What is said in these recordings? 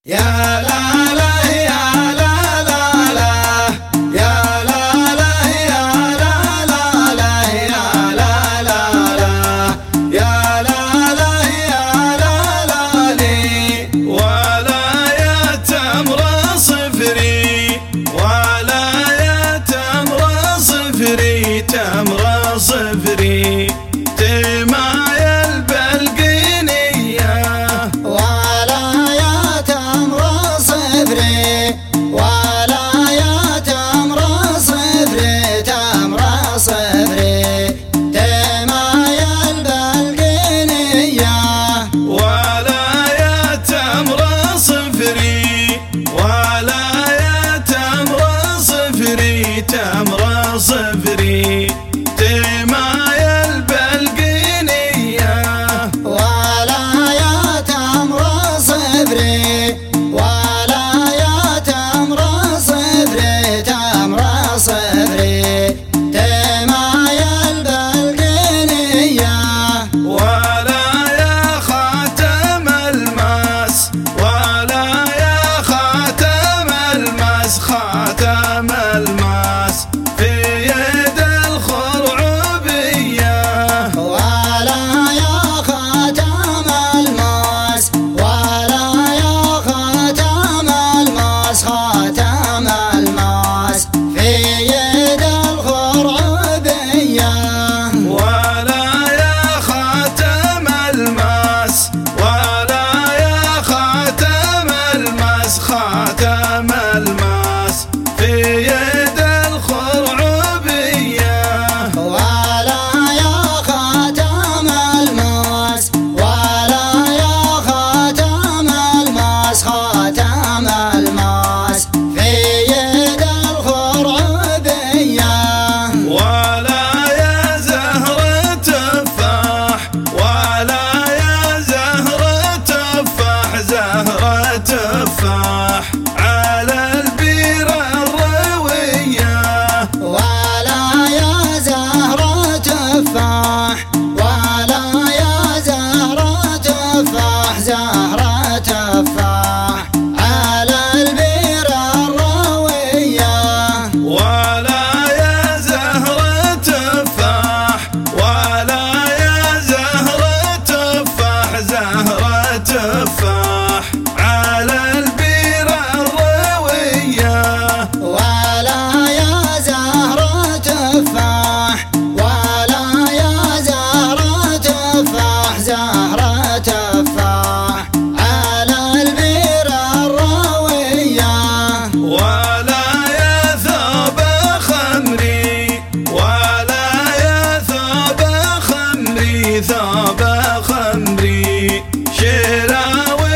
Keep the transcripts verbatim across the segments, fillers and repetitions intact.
يا لا لا يا لا لا لا يا لا لا يا لا لا لا يا لا لا لا يا لا لا يا لا لا لي ولا يا تمر صفري ولا يا تمر صفري تمر صفري تمايل بالقنية ولا يا تمر صفري ولا يا تمر صفري تمر صفري تمايل بالقنية ولا يا تمر صفري ولا يا تمر صفري تمر صفري تمايل بالقنية ولا يا تمر صفري ولا يا تمر صفري تمر صفري تمايل بالقنية ولا يا خاتم الماس ولا يا خاتم الماس خاتم الماس في يد الخرعوبية ولا يا خاتم الماس ولا يا خاتم الماس خاتم الماس في يد الخرعوبية ولا يا خاتم الماس ولا يا خاتم الماس خاتم الماس في يد الخرعوبية ولا يا خاتم الماس ولا يا خاتم الماس خاتم الماس في يد الخرعوبية ولا يا زهرة تفاح ولا يا زهرة تفاح زهرة تفاح على البير الروية ولا يا زهرة تفاح ولا يا زهرة تفاح زهرة تفاح على البير الروية ولا يا زهرة تفاح ولا يا زهرة تفاح زهرة تفاح على البير الروية ولا يا زهرة تفاح ولا يا زهرة تفاح زهرة تفاح على البير الروية ولا يا ثوب خمري ولا يا ثوب خمري ثوب خمري شراوي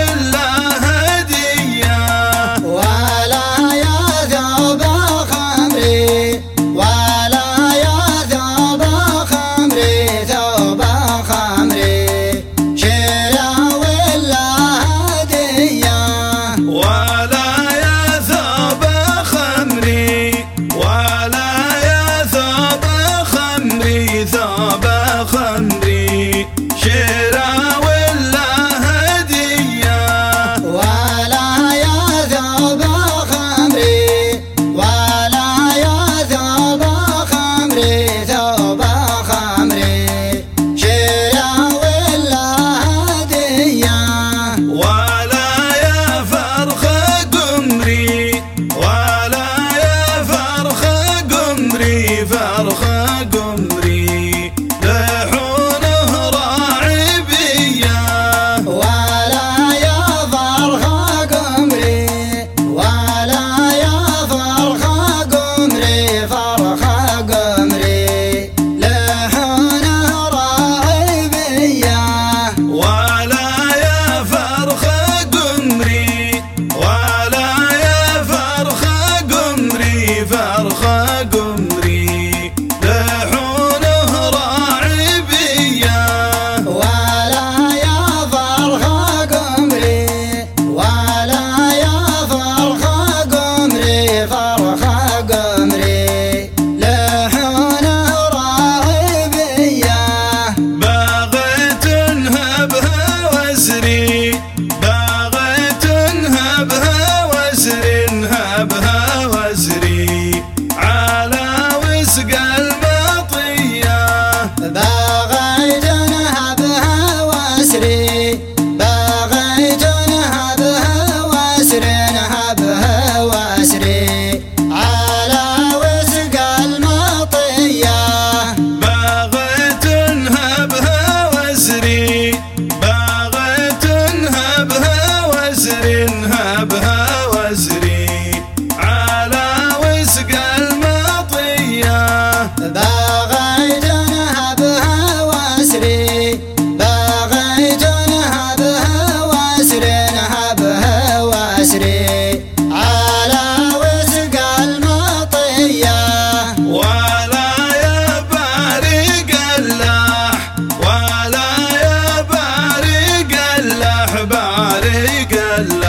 طريق